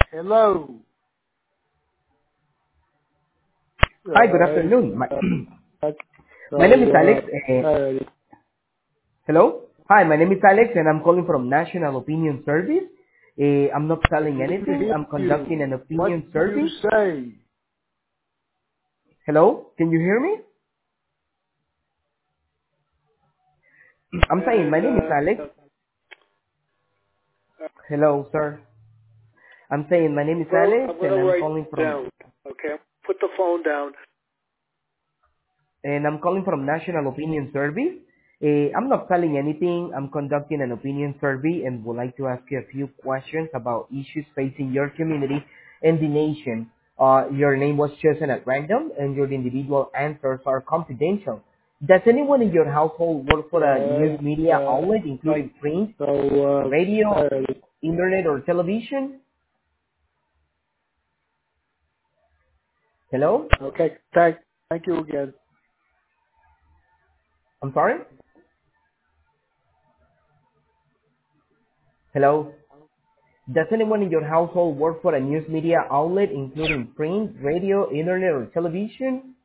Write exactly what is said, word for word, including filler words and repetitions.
Hello. Hi, good Alright. afternoon. My, Uh, my name is so, Alex. uh, Uh, alrighty. hello? Hi, my name is Alex and I'm calling from National Opinion Service. Uh, I'm not selling Can't anything. hear I'm conducting you. an What opinion did you survey. say? Hello? Can you hear me? I'm saying my And, name is Alex. uh, Hello, sir. I'm saying my name is I'm gonna, Alex I'm and gonna I'm write calling from down. Okay. Put the phone down. and I'm calling from National Opinion Survey. Uh, I'm not selling anything. I'm conducting an opinion survey and would like to ask you a few questions about issues facing your community and the nation. Uh, your name was chosen at random and your individual answers are confidential. Does anyone in your household work for a news Alright. media Uh, outlet, uh, including print, so, uh, radio, alrighty. internet, or television? Hello? Okay. Thank, thank you again. I'm sorry? Hello? Does anyone in your household work for a news media outlet, including print, radio, internet, or television?